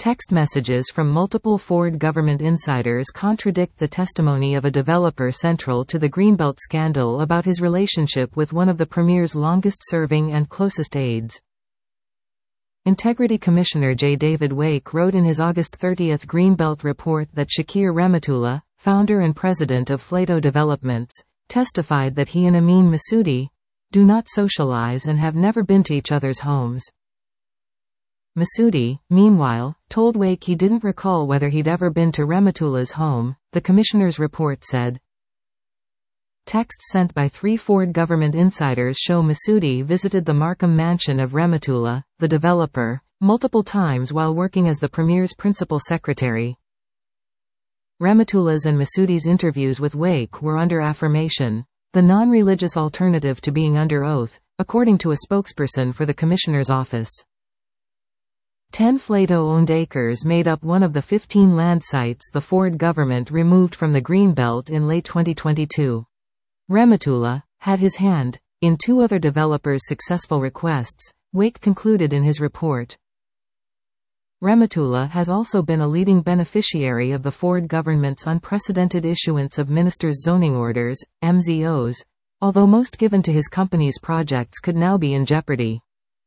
Text messages from multiple Ford government insiders contradict the testimony of a developer central to the Greenbelt scandal about his relationship with one of the premier's longest-serving and closest aides. Integrity Commissioner J. David Wake wrote in his August 30 Greenbelt report that Shakir Rehmatullah, founder and president of Flato Developments, testified that he and Amin Masoudi do not socialize and have never been to each other's homes. Masoudi, meanwhile, told Wake he didn't recall whether he'd ever been to Rehmatullah's home, the commissioner's report said. Texts sent by 3 Ford government insiders show Masoudi visited the Markham mansion of Rehmatullah, the developer, multiple times while working as the premier's principal secretary. Rehmatullah's and Masoudi's interviews with Wake were under affirmation, the non-religious alternative to being under oath, according to a spokesperson for the commissioner's office. 10 Flato-owned acres made up one of the 15 land sites the Ford government removed from the Greenbelt in late 2022. Rehmatullah had his hand in 2 other developers' successful requests, Wake concluded in his report. Rehmatullah has also been a leading beneficiary of the Ford government's unprecedented issuance of Minister's Zoning Orders, MZOs, although most given to his company's projects could now be in jeopardy.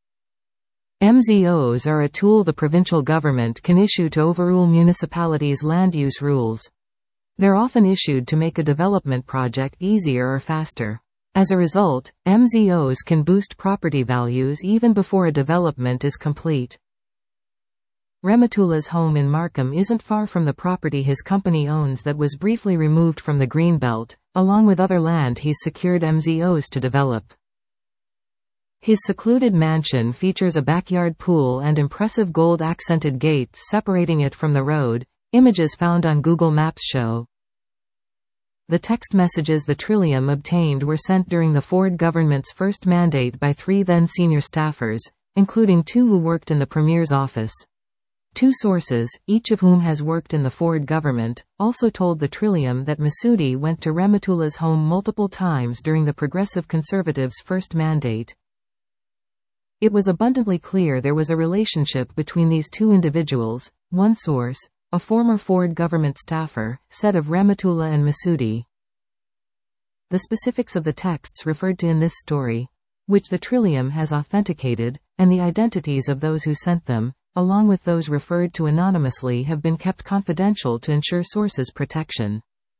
MZOs are a tool the provincial government can issue to overrule municipalities' land use rules. They're often issued to make a development project easier or faster. As a result, MZOs can boost property values even before a development is complete. Rehmatullah's home in Markham isn't far from the property his company owns that was briefly removed from the Greenbelt, along with other land he's secured MZOs to develop. His secluded mansion features a backyard pool and impressive gold-accented gates separating it from the road, images found on Google Maps show. The text messages the Trillium obtained were sent during the Ford government's first mandate by 3 then-senior staffers, including 2 who worked in the Premier's office. 2 sources, each of whom has worked in the Ford government, also told the Trillium that Masoudi went to Rehmatullah's home multiple times during the Progressive Conservatives' first mandate. It was abundantly clear there was a relationship between these 2 individuals, one source, a former Ford government staffer, said of Rehmatullah and Masoudi. The specifics of the texts referred to in this story, which the Trillium has authenticated, and the identities of those who sent them, along with those referred to anonymously, have been kept confidential to ensure sources' protection.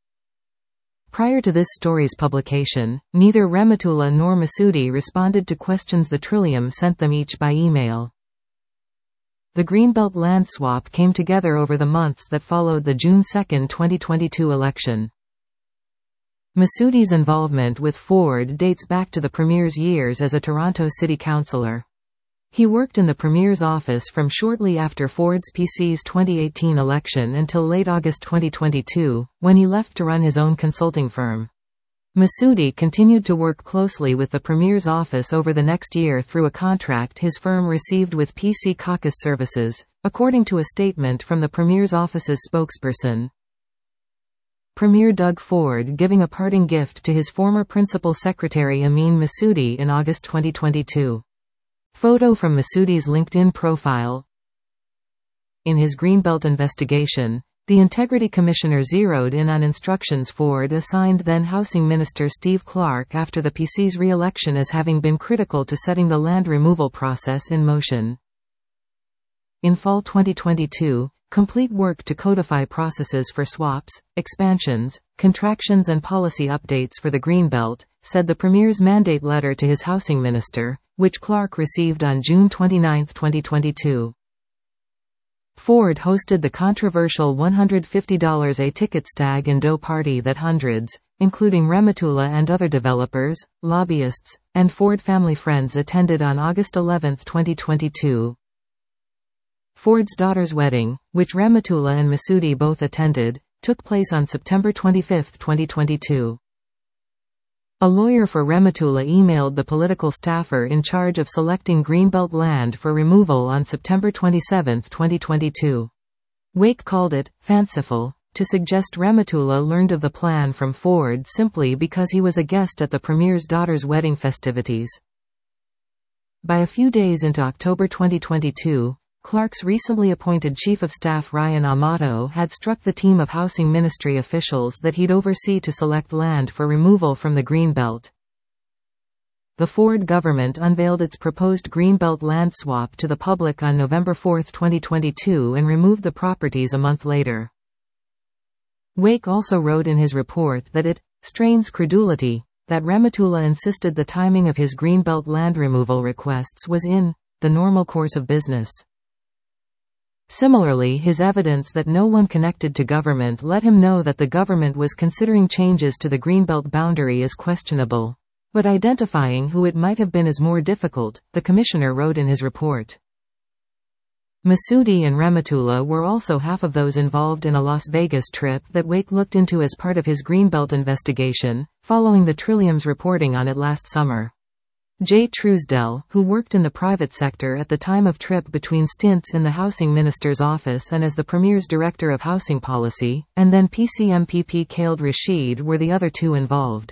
Prior to this story's publication, neither Rehmatullah nor Masoudi responded to questions the Trillium sent them each by email. The Greenbelt land swap came together over the months that followed the June 2, 2022 election. Masoudi's involvement with Ford dates back to the Premier's years as a Toronto City Councillor. He worked in the Premier's office from shortly after Ford's PC's 2018 election until late August 2022, when he left to run his own consulting firm. Masoudi continued to work closely with the Premier's office over the next year through a contract his firm received with PC Caucus Services, according to a statement from the Premier's office's spokesperson. Premier Doug Ford giving a parting gift to his former principal secretary Amin Masoudi in August 2022. Photo from Masoudi's LinkedIn profile. In his Greenbelt investigation, the Integrity Commissioner zeroed in on instructions Ford assigned then Housing Minister Steve Clark after the PC's re-election as having been critical to setting the land removal process in motion. In fall 2022, complete work to codify processes for swaps, expansions, contractions and policy updates for the Greenbelt, said the Premier's mandate letter to his housing minister, which Clark received on June 29, 2022. Ford hosted the controversial $150 a ticket stag and dough party that hundreds, including Rehmatullah and other developers, lobbyists, and Ford family friends attended on August 11, 2022. Ford's daughter's wedding, which Rehmatullah and Masoudi both attended, took place on September 25, 2022. A lawyer for Rehmatullah emailed the political staffer in charge of selecting Greenbelt land for removal on September 27, 2022. Wake called it fanciful to suggest Rehmatullah learned of the plan from Ford simply because he was a guest at the Premier's daughter's wedding festivities. By a few days into October 2022, Clark's recently appointed Chief of Staff Ryan Amato had struck the team of Housing Ministry officials that he'd oversee to select land for removal from the Greenbelt. The Ford government unveiled its proposed Greenbelt land swap to the public on November 4, 2022 and removed the properties a month later. Wake also wrote in his report that it strains credulity that Remetula insisted the timing of his Greenbelt land removal requests was in the normal course of business. Similarly, his evidence that no one connected to government let him know that the government was considering changes to the Greenbelt boundary is questionable. But identifying who it might have been is more difficult, the commissioner wrote in his report. Masudi and Remetula were also half of those involved in a Las Vegas trip that Wake looked into as part of his Greenbelt investigation, following the Trillium's reporting on it last summer. Jay Truesdell, who worked in the private sector at the time of trip between stints in the Housing Minister's office and as the Premier's Director of Housing Policy, and then PCMPP Khaled Rashid were the other two involved.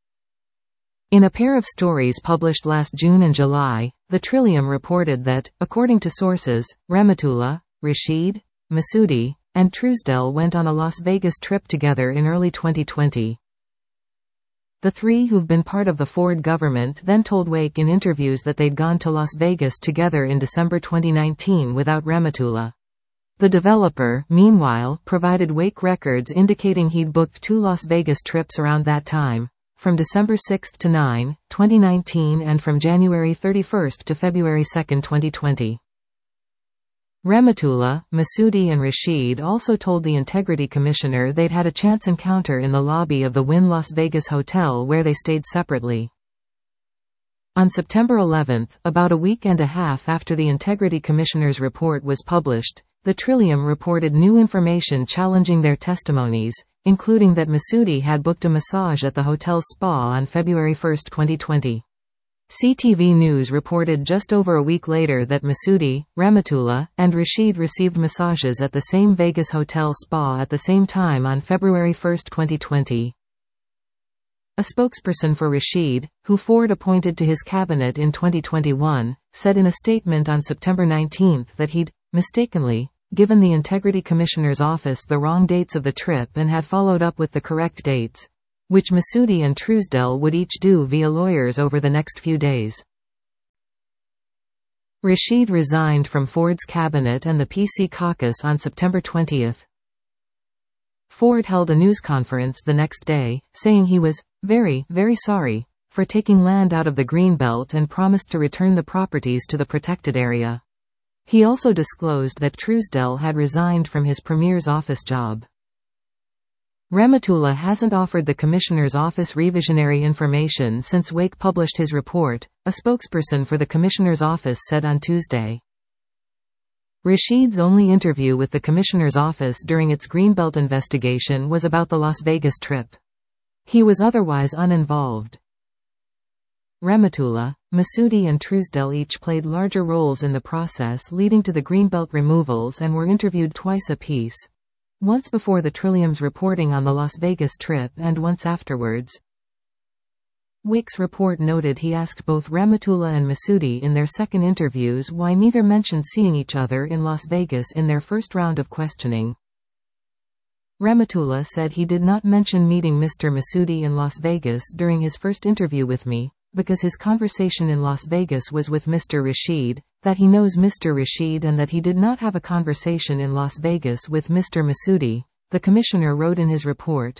In a pair of stories published last June and July, the Trillium reported that, according to sources, Remetula, Rashid, Masudi, and Truesdell went on a Las Vegas trip together in early 2020. The three who've been part of the Ford government then told Wake in interviews that they'd gone to Las Vegas together in December 2019 without Remetula. The developer, meanwhile, provided Wake records indicating he'd booked 2 Las Vegas trips around that time, from December 6 to 9, 2019 and from January 31 to February 2, 2020. Remetula, Masudi and Rashid also told the Integrity Commissioner they'd had a chance encounter in the lobby of the Wynn Las Vegas hotel where they stayed separately. On September 11, about a week and a half after the Integrity Commissioner's report was published, the Trillium reported new information challenging their testimonies, including that Masudi had booked a massage at the hotel's spa on February 1, 2020. CTV News reported just over a week later that Masudi, Remetula, and Rashid received massages at the same Vegas hotel spa at the same time on February 1, 2020. A spokesperson for Rashid, who Ford appointed to his cabinet in 2021, said in a statement on September 19 that he'd mistakenly given the Integrity Commissioner's office the wrong dates of the trip and had followed up with the correct dates, which Masudi and Truesdell would each do via lawyers over the next few days. Rashid resigned from Ford's cabinet and the PC caucus on September 20. Ford held a news conference the next day, saying he was very, very sorry for taking land out of the Greenbelt and promised to return the properties to the protected area. He also disclosed that Truesdell had resigned from his Premier's office job. Remetula hasn't offered the Commissioner's office revisionary information since Wake published his report, a spokesperson for the Commissioner's office said on Tuesday. Rashid's only interview with the Commissioner's office during its Greenbelt investigation was about the Las Vegas trip. He was otherwise uninvolved. Remetula, Masudi and Truesdell each played larger roles in the process leading to the Greenbelt removals and were interviewed twice apiece. Once before the Trillium's reporting on the Las Vegas trip and once afterwards. Wake's report noted he asked both Remetula and Masudi in their second interviews why neither mentioned seeing each other in Las Vegas in their first round of questioning. Remetula said he did not mention meeting Mr. Masudi in Las Vegas during his first interview with me, because his conversation in Las Vegas was with Mr. Rashid, that he knows Mr. Rashid and that he did not have a conversation in Las Vegas with Mr. Masudi, the commissioner wrote in his report.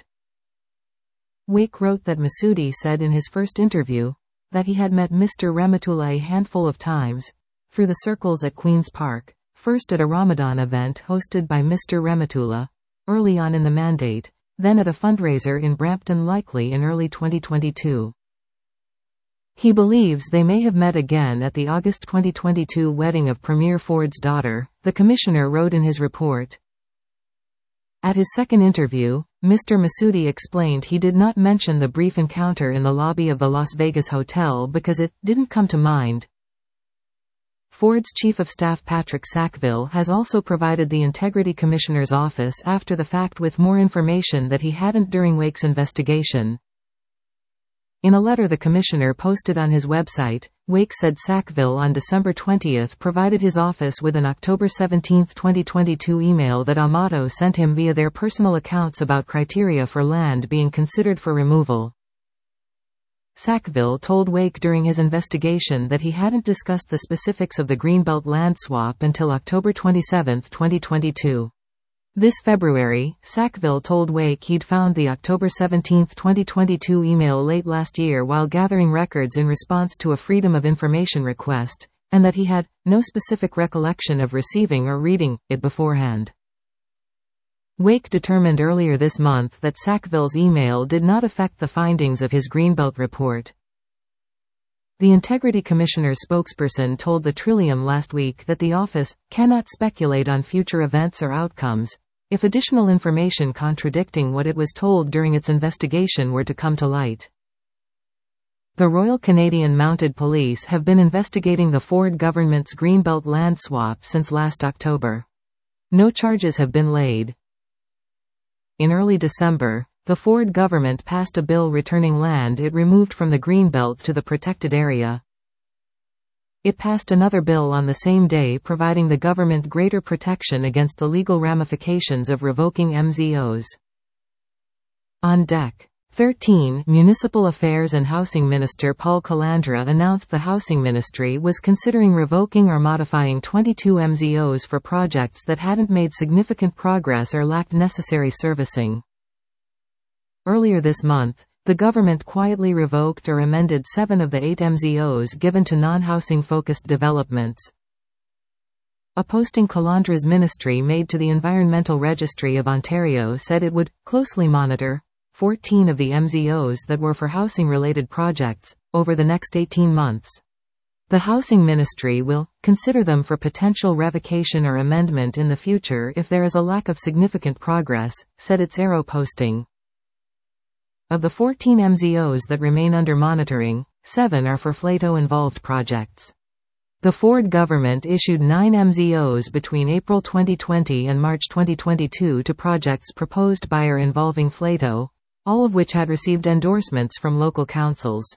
Wake wrote that Masudi said in his first interview that he had met Mr. Remetula a handful of times, through the circles at Queen's Park, first at a Ramadan event hosted by Mr. Remetula, early on in the mandate, then at a fundraiser in Brampton likely in early 2022. He believes they may have met again at the August 2022 wedding of Premier Ford's daughter, the commissioner wrote in his report. At his second interview, Mr. Masudi explained he did not mention the brief encounter in the lobby of the Las Vegas hotel because it didn't come to mind. Ford's Chief of Staff Patrick Sackville has also provided the Integrity Commissioner's office after the fact with more information that he hadn't during Wake's investigation. In a letter the commissioner posted on his website, Wake said Sackville on December 20 provided his office with an October 17, 2022 email that Amato sent him via their personal accounts about criteria for land being considered for removal. Sackville told Wake during his investigation that he hadn't discussed the specifics of the Greenbelt land swap until October 27, 2022. This February, Sackville told Wake he'd found the October 17, 2022 email late last year while gathering records in response to a Freedom of Information request, and that he had no specific recollection of receiving or reading it beforehand. Wake determined earlier this month that Sackville's email did not affect the findings of his Greenbelt report. The Integrity Commissioner's spokesperson told the Trillium last week that the office cannot speculate on future events or outcomes if additional information contradicting what it was told during its investigation were to come to light. The Royal Canadian Mounted Police have been investigating the Ford government's Greenbelt land swap since last October. No charges have been laid. In early December, the Ford government passed a bill returning land it removed from the Greenbelt to the protected area. It passed another bill on the same day providing the government greater protection against the legal ramifications of revoking MZOs. On deck. 13. Municipal Affairs and Housing Minister Paul Calandra announced the Housing Ministry was considering revoking or modifying 22 MZOs for projects that hadn't made significant progress or lacked necessary servicing. Earlier this month, the government quietly revoked or amended 7 of the 8 MZOs given to non-housing focused developments. A posting Calandra's ministry made to the Environmental Registry of Ontario said it would closely monitor 14 of the MZOs that were for housing-related projects over the next 18 months. The Housing Ministry will consider them for potential revocation or amendment in the future if there is a lack of significant progress, said its Arrow posting. Of the 14 MZOs that remain under monitoring, 7 are for FLATO-involved projects. The Ford government issued 9 MZOs between April 2020 and March 2022 to projects proposed by or involving FLATO, all of which had received endorsements from local councils.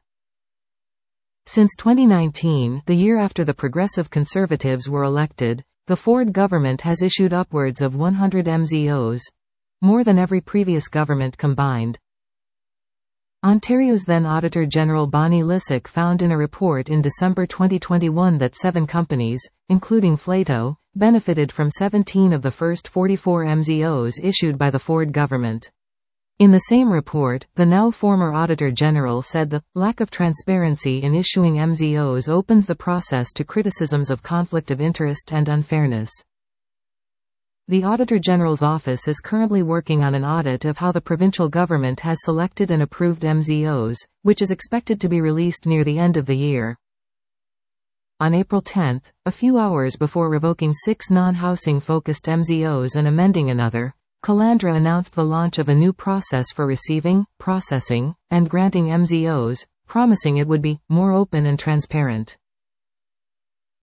Since 2019, the year after the Progressive Conservatives were elected, the Ford government has issued upwards of 100 MZOs, more than every previous government combined. Ontario's then Auditor General Bonnie Lysyk found in a report in December 2021 that 7 companies, including FLATO, benefited from 17 of the first 44 MZOs issued by the Ford government. In the same report, the now former Auditor General said the lack of transparency in issuing MZOs opens the process to criticisms of conflict of interest and unfairness. The Auditor General's office is currently working on an audit of how the provincial government has selected and approved MZOs, which is expected to be released near the end of the year. On April 10, a few hours before revoking 6 non-housing focused MZOs and amending another, Calandra announced the launch of a new process for receiving, processing, and granting MZOs, promising it would be more open and transparent.